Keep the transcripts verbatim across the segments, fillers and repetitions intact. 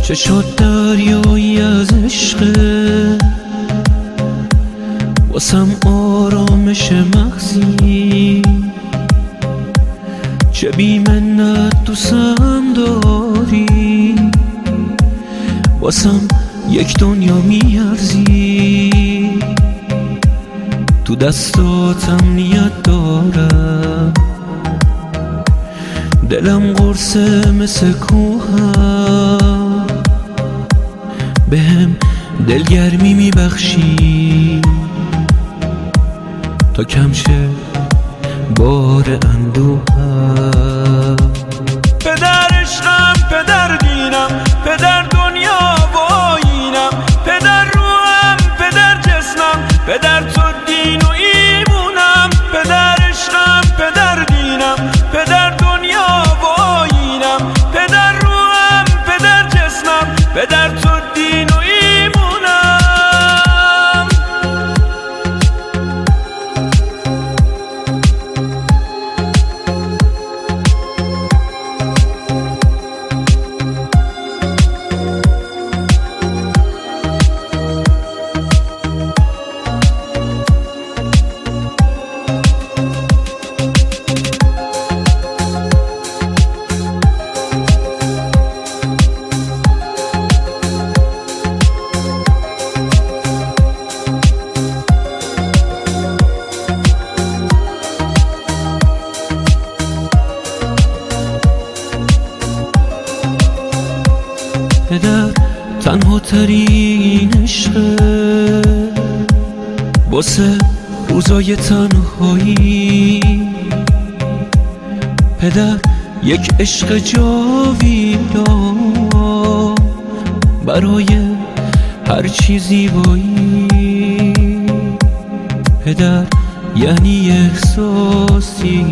چشات دریایی از عشقه، واسم آرامش مغزی. چه بی منت دوستم داری، واسم یک دنیا میارزی. تو دستاتم نیت دارم، دلم قرصه مثل کوهم. بهم دلگرمی میبخشی تا کم شه بار اندوهم. پدر عشقم، پدر دینم، پدر دنیا و آیینم، پدر روحم، پدر جسمم، پدر تو دین و ایمونم. پدر عشقم، پدر دینم، پدر دنیا و آیینم، پدر روحم، پدر جسمم، پدر تو دین و ایمونم. پدر تنها ترین عشقه، واسه روزای تنهایی. پدر یک عشق جاویدان برای هر چیزی زیبایی. پدر یعنی احساسی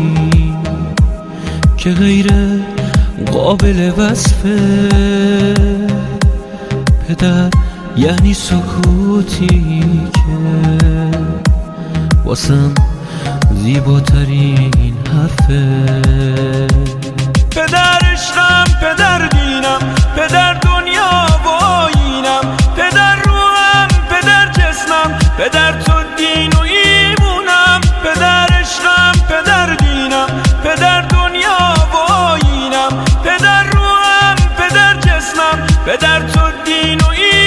که غیر قابل وصفه. پدر یعنی سکوتی که واسم زیباترین حرفه. پدر عشقم، پدر دینم، پدر دنیا و آیینم، پدر روحم، پدر جسمم، پدر تو دین و ایمونم. پدر عشقم، پدر دینم، پدر دنیا و آیینم، پدر روحم، پدر جسمم، پدر تو دین و ایمونم.